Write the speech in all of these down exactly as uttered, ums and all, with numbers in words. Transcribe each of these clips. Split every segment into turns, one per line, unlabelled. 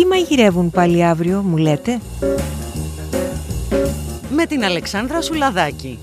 μαγειρεύουν πάλι αύριο, μου λέτε?
Με την Αλεξάνδρα Σουλαδάκη.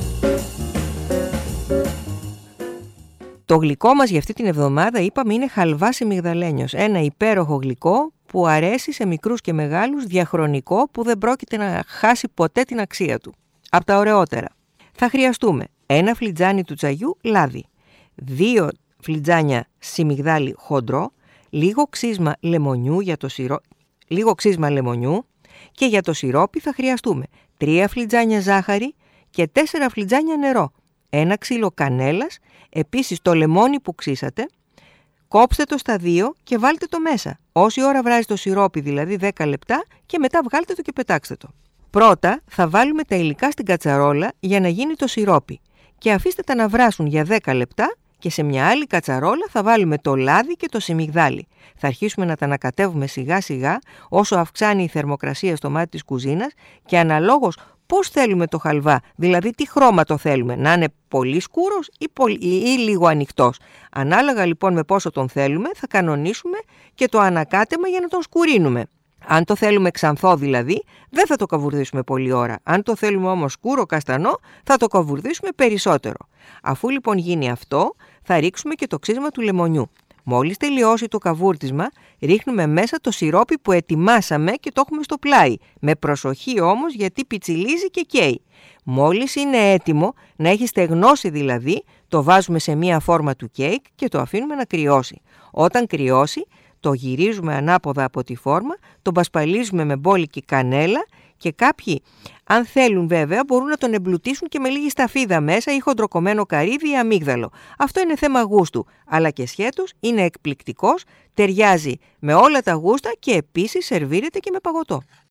Το γλυκό μας για αυτή την εβδομάδα, είπαμε, είναι χαλβάς αμυγδαλένιος. Ένα υπέροχο γλυκό που αρέσει σε μικρούς και μεγάλους, διαχρονικό, που δεν πρόκειται να χάσει ποτέ την αξία του. Από τα ωραιότερα. Θα χρειαστούμε ένα φλιτζάνι του τσαγιού λάδι, δύο φλιτζάνια σιμιγδάλι χοντρό, λίγο ξύσμα λεμονιού για το σιρό... λίγο ξύσμα λεμονιού και για το σιρόπι θα χρειαστούμε τρία φλιτζάνια ζάχαρη και τέσσερα φλιτζάνια νερό, ένα ξύλο κανέλας, επίσης το λεμόνι που ξύσατε, κόψτε το στα δύο και βάλτε το μέσα. Όση ώρα βράζει το σιρόπι, δηλαδή δέκα λεπτά, και μετά βγάλτε το και πετάξτε το. Πρώτα θα βάλουμε τα υλικά στην κατσαρόλα για να γίνει το σιρόπι και αφήστε τα να βράσουν για δέκα λεπτά και σε μια άλλη κατσαρόλα θα βάλουμε το λάδι και το σιμιγδάλι. Θα αρχίσουμε να τα ανακατεύουμε σιγά σιγά όσο αυξάνει η θερμοκρασία στο μάτι της κουζίνας και αναλόγως πώς θέλουμε το χαλβά, δηλαδή τι χρώμα το θέλουμε, να είναι πολύ σκούρος ή, πολύ, ή, ή λίγο ανοιχτός. Ανάλογα λοιπόν με πόσο τον θέλουμε θα κανονίσουμε και το ανακάτεμα για να τον σκουρίνουμε. Αν το θέλουμε ξανθό δηλαδή, δεν θα το καβουρδίσουμε πολλή ώρα. Αν το θέλουμε όμως σκούρο καστανό, θα το καβουρδίσουμε περισσότερο. Αφού λοιπόν γίνει αυτό, θα ρίξουμε και το ξύσμα του λεμονιού. Μόλις τελειώσει το καβούρτισμα, ρίχνουμε μέσα το σιρόπι που ετοιμάσαμε και το έχουμε στο πλάι. Με προσοχή όμως, γιατί πιτσιλίζει και καίει. Μόλις είναι έτοιμο, να έχει στεγνώσει δηλαδή, το βάζουμε σε μία φόρμα του κέικ και το αφήνουμε να κρυώσει. Όταν κρυώσει, το γυρίζουμε ανάποδα από τη φόρμα, το πασπαλίζουμε με μπόλικη κανέλα και κάποιοι, αν θέλουν βέβαια, μπορούν να τον εμπλουτίσουν και με λίγη σταφίδα μέσα ή χοντροκομμένο καρύδι ή αμύγδαλο. Αυτό είναι θέμα γούστου, αλλά και σχέτως είναι εκπληκτικός, ταιριάζει με όλα τα γούστα και επίσης σερβίρεται και με παγωτό.